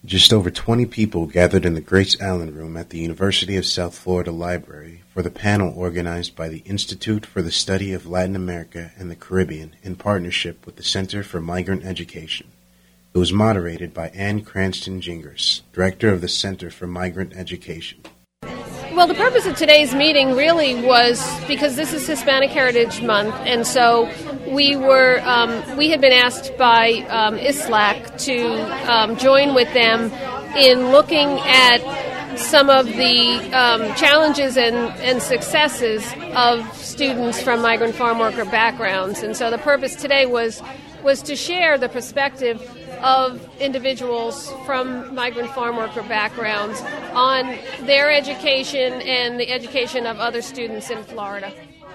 Just over 20 people gathered in the Grace Allen Room at the University of South Florida Library for the panel organized by the Institute for the Study of Latin America and the Caribbean in partnership with the Center for Migrant Education. It was moderated by Ann Cranston Gingras, Director of the Center for Migrant Education. Well, the purpose of today's meeting really was because this is Hispanic Heritage Month, and so we had been asked by ISLAC to join with them in looking at some of the challenges and successes of students from migrant farm worker backgrounds. And so the purpose today was to share the perspective of individuals from migrant farm worker backgrounds on their education and the education of other students in Florida.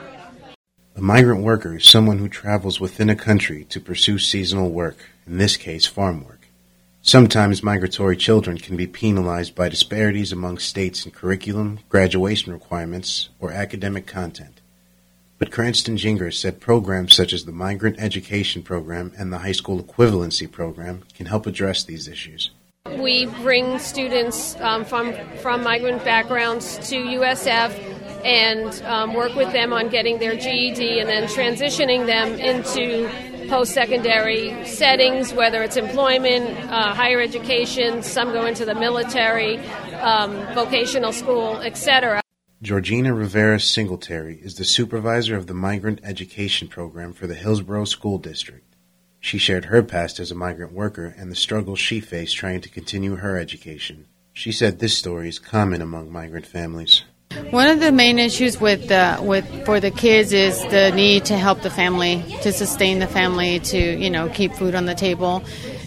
A migrant worker is someone who travels within a country to pursue seasonal work, in this case farm work. Sometimes migratory children can be penalized by disparities among states in curriculum, graduation requirements, or academic content. But Cranston Gingras said programs such as the Migrant Education Program and the High School Equivalency Program can help address these issues. We bring students from migrant backgrounds to USF and work with them on getting their GED and then transitioning them into post-secondary settings, whether it's employment, higher education, some go into the military, vocational school, etc. Georgina Rivera Singletary is the supervisor of the Migrant Education Program for the Hillsborough School District. She shared her past as a migrant worker and the struggles she faced trying to continue her education. She said this story is common among migrant families. One of the main issues for the kids is the need to help the family, to sustain the family, to keep food on the table.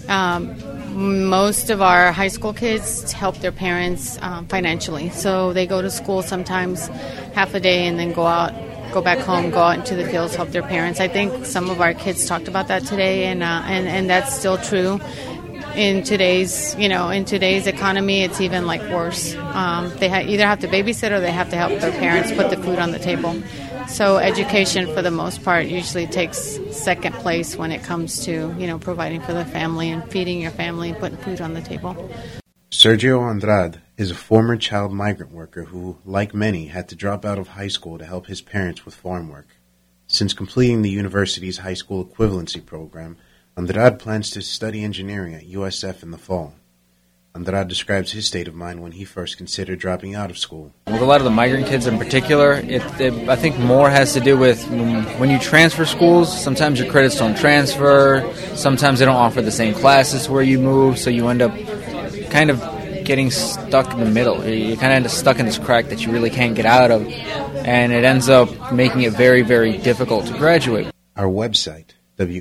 Most of our high school kids help their parents financially, so they go to school sometimes half a day and then go back home, go out into the fields, help their parents. I think some of our kids talked about that today, and that's still true. In today's economy, it's even worse. They either have to babysit or they have to help their parents put the food on the table. So education, for the most part, usually takes second place when it comes to providing for the family and feeding your family and putting food on the table. Sergio Andrade is a former child migrant worker who, like many, had to drop out of high school to help his parents with farm work. Since completing the university's high school equivalency program, Andrade plans to study engineering at USF in the fall. Andrade describes his state of mind when he first considered dropping out of school. With a lot of the migrant kids in particular, I think more has to do with when you transfer schools, sometimes your credits don't transfer, sometimes they don't offer the same classes where you move, so you end up kind of getting stuck in the middle. You kind of end up stuck in this crack that you really can't get out of, and it ends up making it very, very difficult to graduate. Our website,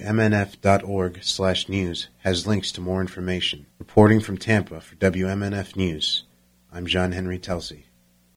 WMNF.org/news, has links to more information. Reporting from Tampa for WMNF News, I'm John Henry Telsey.